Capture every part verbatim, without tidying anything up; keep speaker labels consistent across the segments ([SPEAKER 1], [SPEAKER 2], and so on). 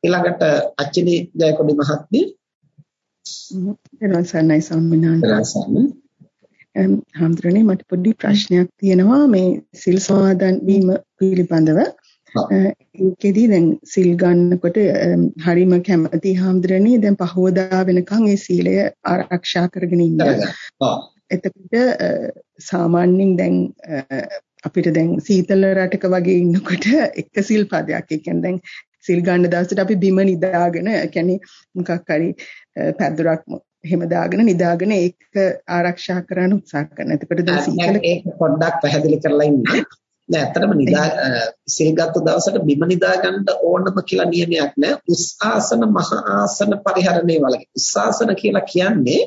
[SPEAKER 1] ඊළඟට අච්චිනි ජයකොඩි මහත්මිය.
[SPEAKER 2] එනසන්නයි සම්මිනාන්ත. හම්දුරනේ මට පොඩි ප්‍රශ්නයක් තියෙනවා මේ සිල් සමාදන් වීම පිළිබඳව. ඒකෙදී දැන් සිල් ගන්නකොට හරිම කැමති හම්දුරනේ දැන් පහවදා වෙනකන් ඒ සීලය ආරක්ෂා කරගෙන ඉන්නවා. එතකොට සාමාන්‍යයෙන් දැන් අපිට දැන් සීතල රටක වගේ ඉන්නකොට එක සිල් පදයක් ඒ කියන්නේ දැන් සිල් ගන්න දවසට අපි බිම නිදාගෙන ඒ කියන්නේ මොකක් හරි පැදුරක් එහෙම දාගෙන නිදාගෙන ඒක ආරක්ෂා කරන්න උත්සාහ කරනවා. එතකොට දැන් සීතල
[SPEAKER 1] ඒක පොඩ්ඩක් පැහැදිලි කරලා ඉන්න. නෑ ඇත්තටම නිදා සිල් ගත්ත දවසට බිම නිදා ගන්න ඕනම කියලා නියමයක් නෑ. උස් ආසන මහ ආසන පරිහරණය වලගේ. උස් ආසන කියලා කියන්නේ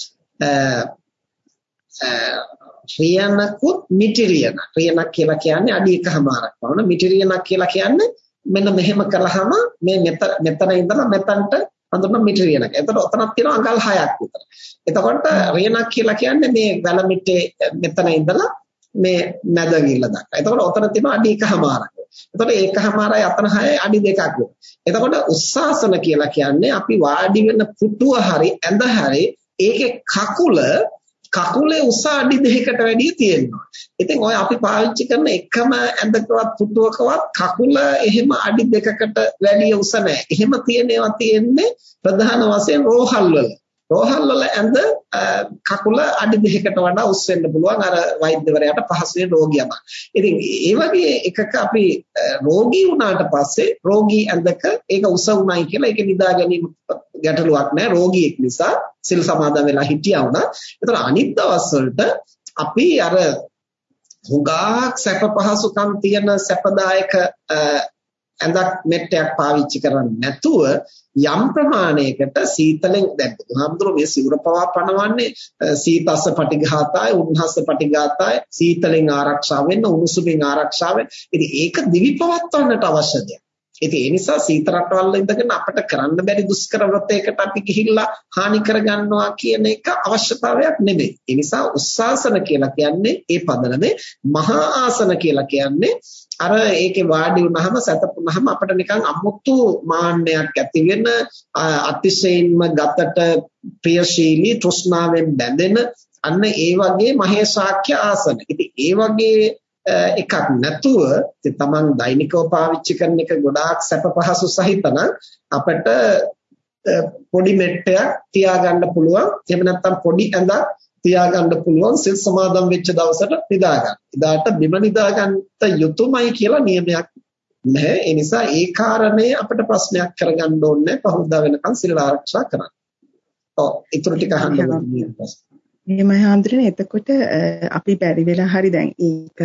[SPEAKER 1] ශ්‍රියනකුත් මිටිරියන. ශ්‍රියනක් කියලා කියන්නේ අඩි එකමාරක් වුණා. මිටිරියනක් කියලා කියන්නේ මෙන්න මෙහෙම කළාම මේ මෙතන ඉඳලා මෙතනට හඳුනන මිටිරියනක්. එතකොට ඔතනක් තියෙනවා අඟල් හයක් විතර. එතකොට රියනක් කියලා කියන්නේ මේ වැල මිටේ මෙතන ඉඳලා මේ මැද ගිල්ල දක්වා. එතකොට ඔතන තියෙනවා අඩි එකමාරක්. එතකොට ඒකමාරයි අතන හයයි අඩි දෙකක් විතර. එතකොට උස්සාසන කියලා කියන්නේ අපි වාඩි වෙන පුටුව හරි ඇඳ හරි ඒකේ කකුල කකුලේ උස අඩි දෙකකට වැඩිය තියෙනවා. ඉතින් ඔය අපි පාවිච්චි කරන එකම ඇඳකවත් පුටුවකවත් කකුල එහෙම අඩි දෙකකට වැඩිය උස නැහැ. එහෙම තියෙන ඒවා තියෙන්නේ ප්‍රධාන වශයෙන් රෝහල් වල. රෝහල් වල ඇඳ කකුල අඩි දෙකකට වඩා උස් වෙන්න පුළුවන් අර වෛද්‍යවරයාට පහසුවෙන් රෝගියාම. ඉතින් ඒ වගේ එකක අපි රෝගී වුණාට පස්සේ රෝගී ඇඳක ඒක උස උණයි කියලා ඒක නිදා ගැනීම ගැටලුවක් නැහැ. රෝගියෙක් නිසා සිල් සමාදන් වෙලා හිටියා වුණා. ඒතර අනිත් දවස් වලට අපි අර හුඟක් සැප පහසුකම් තියෙන සැපදායක ඇඳක් මෙට්ටයක් පාවිච්චි කරන්නේ නැතුව යම් ප්‍රමාණයකට සීතලෙන් දැන් බුදුහාමුදුරුවෝ මේ සිවුර පවා පනවන්නේ සීතස්ස පටිඝාතය උන්හස්ස පටිඝාතය සීතලෙන් ආරක්ෂා වෙන්න උණුසුමින් ආරක්ෂා වෙන්න. ඉතින් ඒක දිවි පවත්වන්නට අවශ්‍ය දෙයක්. ඉතින් ඒ නිසා සීත රටවල් ඉඳගෙන අපිට කරන්න බැරි දුෂ්කර වෘතයකට අපි ගිහිල්ලා හානි කරගන්නවා කියන එක අවශ්‍යතාවයක් නෙමෙයි. ඒ නිසා උස්සාසන කියලා කියන්නේ ඒ පදනමේ මහා ආසන කියලා කියන්නේ අර ඒකේ වාඩි වුණාම සැතපුණාම අපිට නිකන් අමුතු මාන්නයක් ඇති වෙන අතිශයින්ම ගතට ප්‍රියශීලී තෘෂ්ණාවෙන් බැඳෙන අන්න ඒ වගේ මහේශාක්‍ය ආසන. ඉතින් ඒ වගේ එකක් නැතුව තමන් දෛනිකව පාවිච්චි කරන එක ගොඩාක් සැප පහසු සහිත නම් අපිට පොඩි මෙට්ටයක් තියාගන්න පුළුවන්. එහෙම නැත්නම් පොඩි ඇඳක් තියාගන්න පුළුවන් සිල් සමාදන් වෙච්ච දවසට නිදා ගන්න. එදාට බිම නිදා ගන්නට යුතුයමයි කියලා නියමයක් නැහැ. ඒ නිසා ඒ කාරණේ අපිට ප්‍රශ්නයක් කරගන්න ඕනේ පහුදා වෙනකන් සිල් ආරක්ෂා කරන්න. ඔව් ඊටු ටික අහන්න ඕනේ.
[SPEAKER 2] එහෙමයි හාමුදුරනේ. එතකොට අපි බැරි වෙලා හරි දැන් ඒක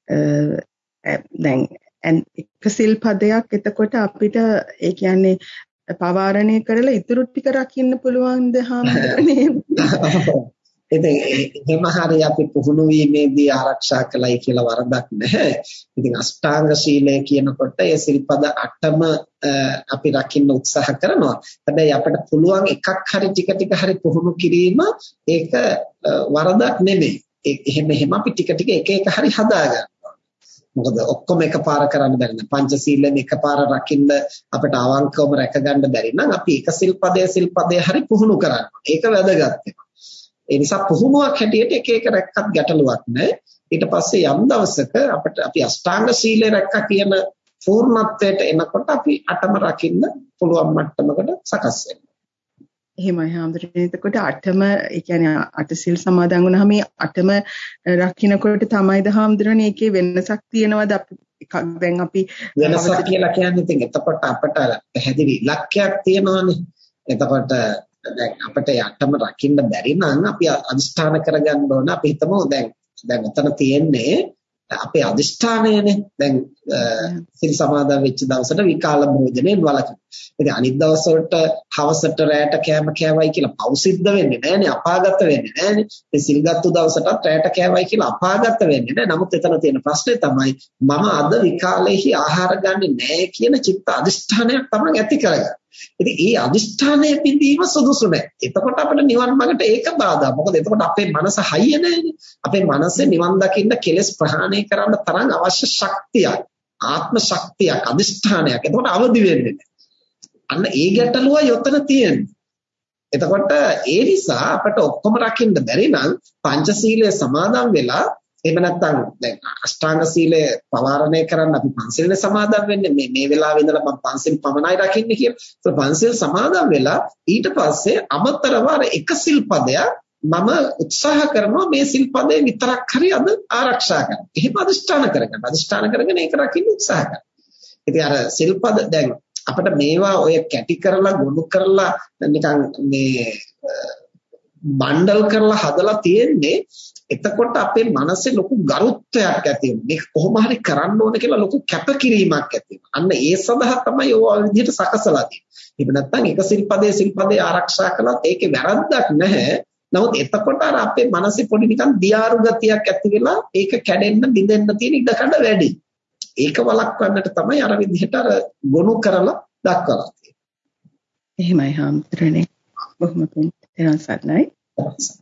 [SPEAKER 2] දැන් එක සිල් පදයක් එතකොට අපිට ඒ කියන්නේ පවාරණය කරලා ඊටු ටික රකින්න පුළුවන්ද හාමුදුරනේ?
[SPEAKER 1] ඉතින් එහෙම හරි අපි පුහුණු වීමේදී ආරක්ෂා කළයි කියලා වරදක් නැහැ. ඉතින් අෂ්ටාංග ශීලය කියනකොට ඒ සිල්පද අටම අපි රකින්න උත්සාහ කරනවා. හැබැයි අපිට පුළුවන් එකක් හරි ටික ටික හරි පුහුණු කිරීම ඒක වරදක් නෙමෙයි. එහෙම එහෙම අපි ටික ටික එක එක හරි හදාගන්නවා. මොකද ඔක්කොම එකපාර කරන්න බැරි නෑ. පංචශීලයෙන් එකපාර රකින්න අපිට අවංකවම රැක ගන්න බැරි නම් අපි එක සිල්පදයේ සිල්පදයේ හරි පුහුණු කරනවා. ඒක වැදගත් වෙනවා. ඒ නිසා පුහුණුවක් හැටියට එක එක රැක්කත් ගැටලුවක් නැහැ. ඊට පස්සේ යම් දවසක අපිට අපි අෂ්ටාංග සීලය රැක්කා කියන පූර්ණත්වයට එනකොට අපි අටම රකින්න පුළුවන් මට්ටමකට සකස් වෙනවා.
[SPEAKER 2] එහෙමයි හාමුදුරනේ. එතකොට අටම ඒ කියන්නේ අට සිල් සමාදන් වුණාම මේ අටම රකින්නකොට තමයිද හාමුදුරනේ ඒකේ වෙනසක් තියෙනවද? අපි එකක් දැන් අපි
[SPEAKER 1] වෙනසක් කියලා කියන්නේ ඉතින් එතකොට අපට පැහැදිලි ඉලක්කයක් තියෙනවානේ. එතකොට දැන් අපිට යටම රකින්න බැරි නම් අපි අදිෂ්ඨාන කරගන්න ඕන. අපි හිතමු දැන් දැන් උතන තියෙන්නේ අපේ අදිෂ්ඨානයනේ. දැන් සිල් සමාදන් වෙච්ච දවසට විකාල භෝජනයෙන් වළකින. ඉතින් අනිත් දවස් වලට හවසට රැයට කෑම කෑවයි කියලා පව් සිද්ධ වෙන්නේ නැහනේ, අපාගත වෙන්නේ නැහනේ. මේ සිල් ගත්තු දවසටත් රැයට කෑවයි කියලා අපාගත වෙන්නේ නැහැ. නමුත් එතන තියෙන ප්‍රශ්නේ තමයි මම අද විකාලෙහි ආහාර ගන්නෙ නැහැ කියන චිත්ත අදිෂ්ඨානයක් තමයි ඇති කරගන්නේ. ඉතින් ඒ අදිෂ්ඨානය පිළිදීම සුදුසු නැහැ. එතකොට අපිට නිවන් මාර්ගට ඒක බාධා. මොකද එතකොට අපේ මනස හයිය නැහැනේ. අපේ මනසේ නිවන් දකින්න කෙලෙස් ප්‍රහාණය කරන්න තරම් අවශ්‍ය ශක්තියක්, ආත්ම ශක්තියක්, අදිෂ්ඨානයක්. එතකොට අවදි වෙන්නේ නැහැ. අන්න ඒ ගැටලුවයි යොතන තියෙන්නේ. එතකොට ඒ නිසා අපිට ඔක්කොම රකින්න බැරි නම් පංචශීලය සමාදන් වෙලා එහෙම නැත්නම් දැන් අෂ්ටාංග සීලය පවාරණය කරන්න අපි පන්සිල්නේ සමාදන් වෙන්නේ මේ මේ වෙලාවේ ඉඳලා මම පන්සිල් පමණයි රකින්නේ කියලා. ඒක පන්සිල් සමාදන් වෙලා ඊට පස්සේ අමතරව අර එක සිල්පදයක් මම උත්සාහ කරනවා මේ සිල්පදේ විතරක් හරි අද ආරක්ෂා කරන්න. එහෙම අදිෂ්ඨාන කරගන්න. අදිෂ්ඨාන කරගෙන ඒක රකින්න උත්සාහ කරනවා. ඉතින් අර සිල්පද දැන් අපිට මේවා ඔය කැටි කරලා ගොනු කරලා නිකන් මේ බණ්ඩල් කරලා හදලා තියෙන්නේ එතකොට අපේ මනසේ ලොකු ගරුත්වයක් ඇති වෙනවා. මේක කොහොම හරි කරන්න ඕන කියලා ලොකු කැපකිරීමක් ඇති වෙනවා. අන්න ඒ සඳහා තමයි ඔය විදිහට සකසලා තියෙන්නේ. එහෙම නැත්නම් එක සිල්පදේ සිල්පදේ ආරක්ෂා කළත් ඒකේ වැරද්දක් නැහැ. නමුත් එතකොට අර අපේ මනසේ පොඩි නිකන් දියාරු ගතියක් ඇති වෙලා ඒක කැඩෙන්න බිඳෙන්න තියෙන ඉඩකඩ වැඩි. ඒක වළක්වන්නට තමයි අර විදිහට අර ගොනු කරලා දක්වලා තියෙන්නේ.
[SPEAKER 2] එහෙමයි හාමුදුරනේ. බොහොම පිං. තෙරුවන් සරණයි.